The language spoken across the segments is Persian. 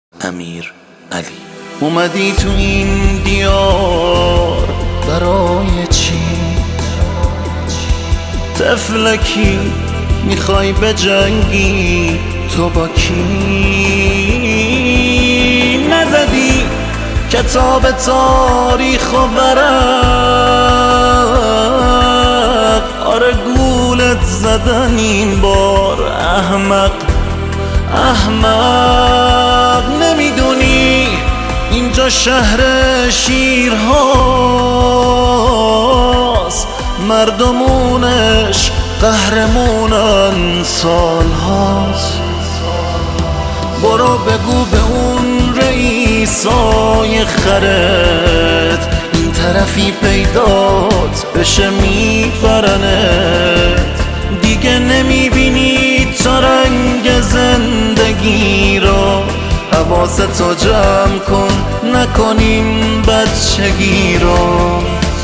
امیر علی. اومدی تو این دیار برای چی؟ طفلکی میخوای بجنگی تو با کی؟ نزدی کتاب تاریخ و ورق، آره گولت زدن این بار احمق. نمیدونی اینجا شهر شیرهاست، مردمونش قهرمونن سالهاست. برو بگو به اون رئیسای خرت این طرفی پیدات بشه میبرنت. دیگه نمیبینی تا رنگ زندگی رو، حواستو جمع کن نکنیم بچگی رو.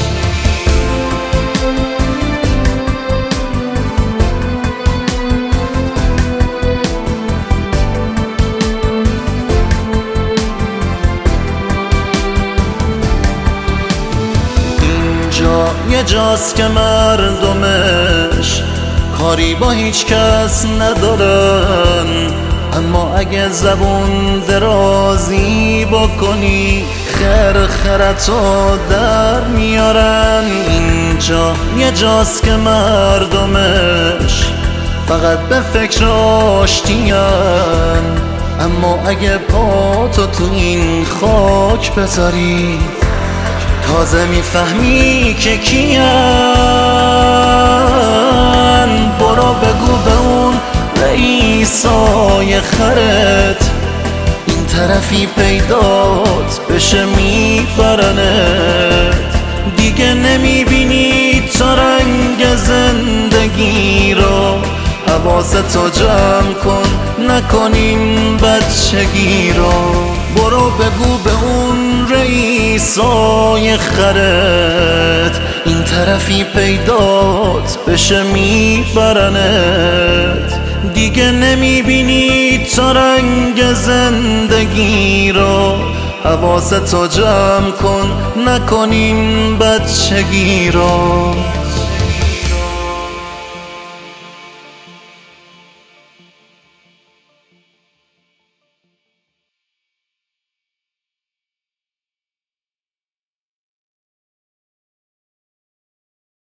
اینجا یه جاست که مردمش کاری با هیچ کس ندارن، اما اگه زبون درازی بکنی خرخرتو در میارن. اینجا یه جاست که مردمش فقط به فکر آشتیان، اما اگه پاتو تو این خاک بذاری تازه میفهمی که کیان. برو بگو به اون رئیسای خرت این طرفی پیدات بشه میبرنت. دیگه نمیبینی تا رنگ زندگی رو، حواستو جمع کن نکنیم بچگی رو. برو بگو به اون رئیسای خرت این طرفی پیدات بشه میبرنت. دیگه نمیبینی تا رنگ زندگی رو، حواستو جمع کن نکنیم بچگی رو.